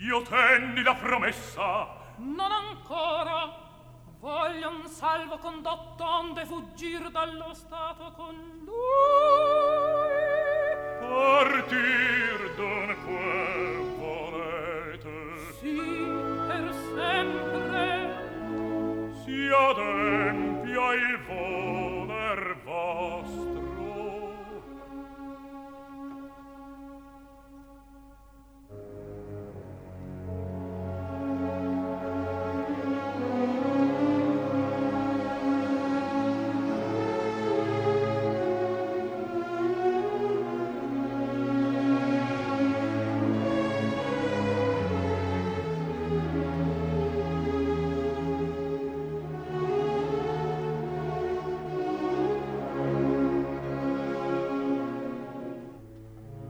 io tenni la promessa. Non ancora. Voglio un salvo condotto onde fuggir dallo stato con lui. Partir dunque volete? Sì, per sempre. Si adempia il voler vostro.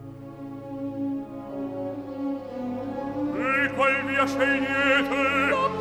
Qual via scegliete?